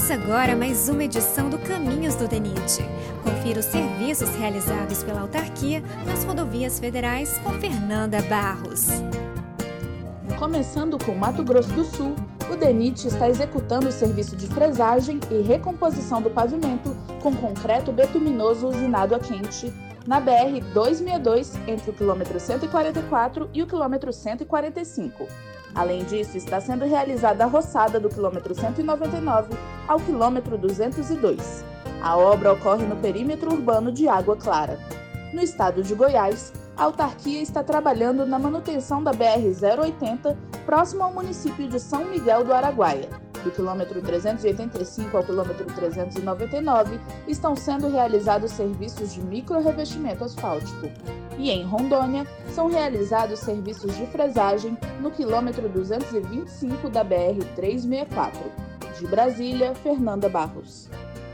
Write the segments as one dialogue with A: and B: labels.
A: Começa agora mais uma edição do Caminhos do DENIT. Confira os serviços realizados pela autarquia nas rodovias federais com Fernanda Barros.
B: Começando com Mato Grosso do Sul, o DENIT está executando o serviço de fresagem e recomposição do pavimento com concreto betuminoso usinado a quente na BR-262 entre o quilômetro 144 e o quilômetro 145. Além disso, está sendo realizada a roçada do quilômetro 199 ao quilômetro 202. A obra ocorre no perímetro urbano de Água Clara. No estado de Goiás, a autarquia está trabalhando na manutenção da BR-080, próximo ao município de São Miguel do Araguaia. Do quilômetro 385 ao quilômetro 399, estão sendo realizados serviços de micro-revestimento asfáltico. E em Rondônia, são realizados serviços de fresagem no quilômetro 225 da BR-364. De Brasília, Fernanda Barros.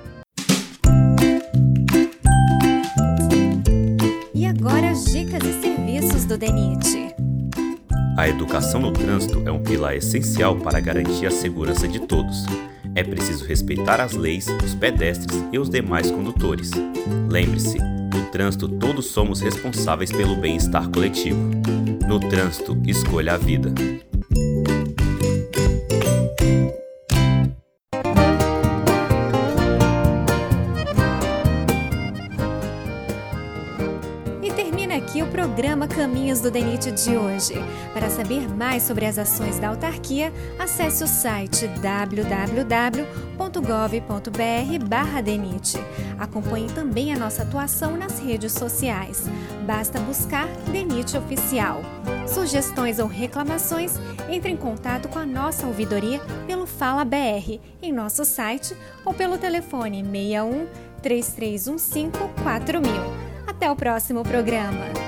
A: E agora as dicas e serviços do DENIT.
C: A educação no trânsito é um pilar essencial para garantir a segurança de todos. É preciso respeitar as leis, os pedestres e os demais condutores. Lembre-se, no trânsito todos somos responsáveis pelo bem-estar coletivo. No trânsito, escolha a vida.
A: Aqui o programa Caminhos do DENIT de hoje. Para saber mais sobre as ações da autarquia, acesse o site www.gov.br/DENIT. Acompanhe também a nossa atuação nas redes sociais. Basta buscar DENIT Oficial. Sugestões ou reclamações, entre em contato com a nossa ouvidoria pelo Fala BR em nosso site ou pelo telefone 61 3315 4000. Até o próximo programa!